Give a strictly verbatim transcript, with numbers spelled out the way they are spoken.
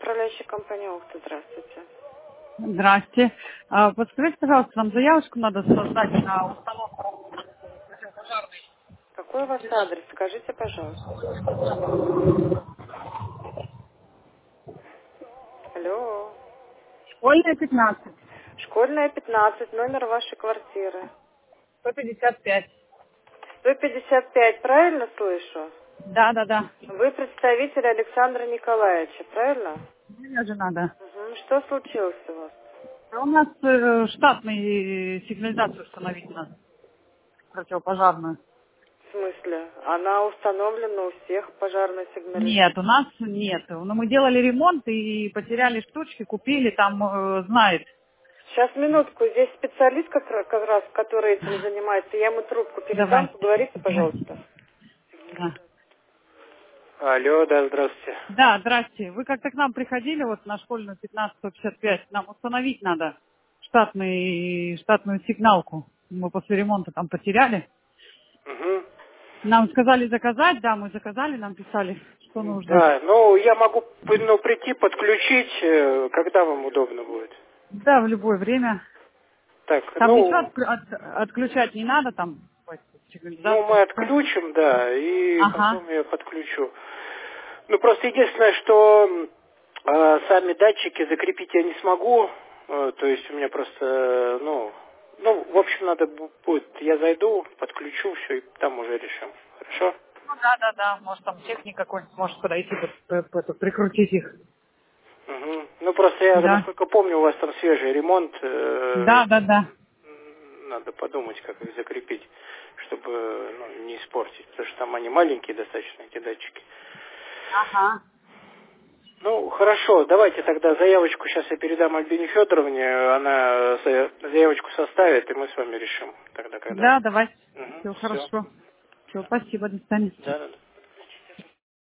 управляющая компания Ухта. Здравствуйте. Здрасте. А, подскажите, пожалуйста, нам заявочку надо создать на установку. Какой у вас адрес? Скажите, пожалуйста. Алло. Школьная пятнадцать, Школьная пятнадцать, номер вашей квартиры. сто пятьдесят пять. сто пятьдесят пять, правильно слышу? Да, да, да. Вы представитель Александра Николаевича, правильно? Мне же надо. Угу. Что случилось у вас? А у нас э, штатный сигнализацию установить надо, противопожарную. В смысле? Она установлена у всех, пожарная сигнализация. Нет, у нас нет. Но мы делали ремонт и потеряли штучки, купили, там э, знает. Сейчас, минутку, здесь специалист как, раз, как раз, который этим занимается. Я ему трубку передам, Давай. поговорите, пожалуйста. Да. Алло, да, здравствуйте. Да, здрасте. Вы как-то к нам приходили, вот на школьную пятнадцать сто пятьдесят пять. Нам установить надо штатный, штатную сигналку. Мы после ремонта там потеряли. Угу. Нам сказали заказать, да, мы заказали, нам писали, что нужно. Да, ну я могу ну, прийти, подключить, э, когда вам удобно будет. Да, в любое время. Так, Там ничего ну, отк- от- отключать не надо, там ой, ну мы сигнализацию. отключим, да, и Ага. потом я подключу. Ну просто единственное, что э, сами датчики закрепить я не смогу, э, то есть у меня просто, э, ну, ну, в общем, надо бу- будет, я зайду, подключу все, и там уже решим. Хорошо? Ну да, да, да. Может там техник какой-нибудь может подойти, п- п- п- прикрутить их. Угу. Ну просто я, Да. насколько помню, у вас там свежий ремонт. э, Да, да, да. Надо подумать, как их закрепить, чтобы ну, не испортить, потому что там они маленькие достаточно, эти датчики. Ага. Ну, хорошо, давайте тогда заявочку сейчас я передам Альбине Федоровне, она за- заявочку составит, и мы с вами решим тогда, когда. Да, давай. Угу, Все все. хорошо. Все, спасибо, до свидания. Да, да, да.